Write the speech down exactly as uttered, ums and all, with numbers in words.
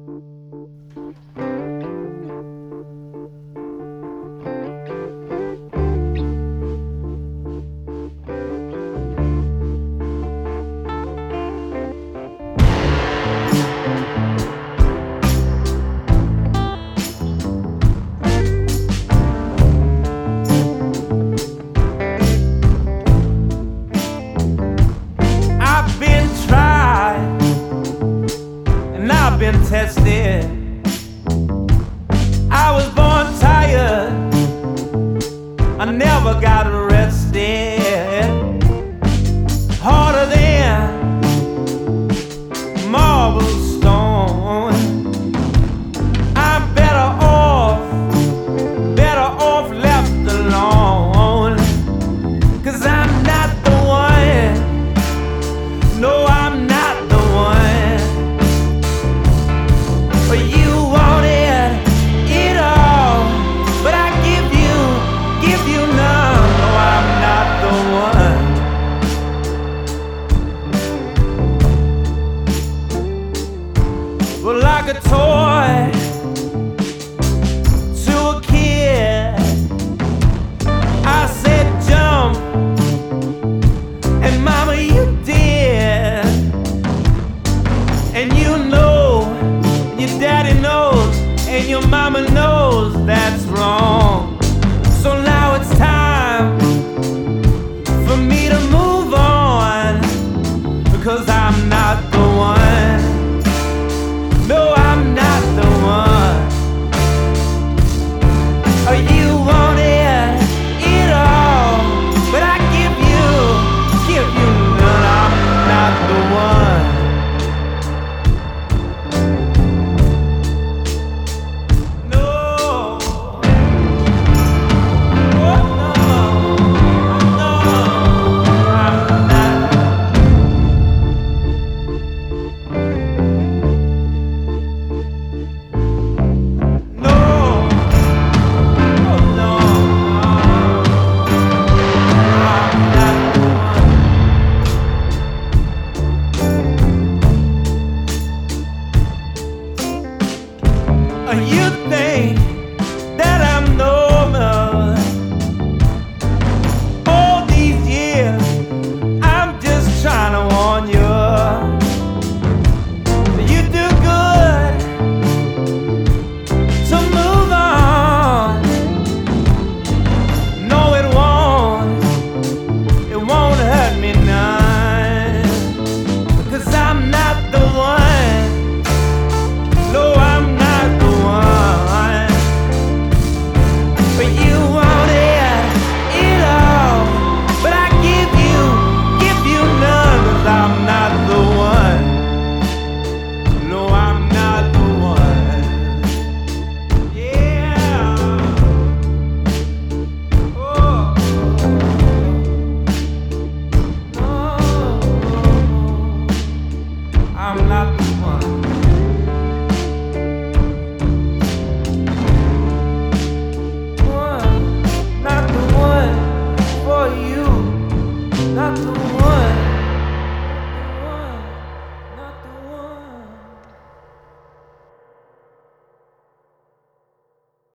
Been tested. I was born tired. I never got arrested. Harder than marble stone. I'm better off, better off left alone. 'Cause I'm not the one. No, I'm not the one. But you wanted it all, but I give you, give you none. No, I'm not the one. Well, like a toy to a kid, I said jump, and mama, you did. And you know, your daddy knows, and your mama knows that's wrong. So now it's time for me to move on, because I'm not the one. No, I'm not the one. Oh, you wanted it all, but I give you, give you none. I'm not the one. Are you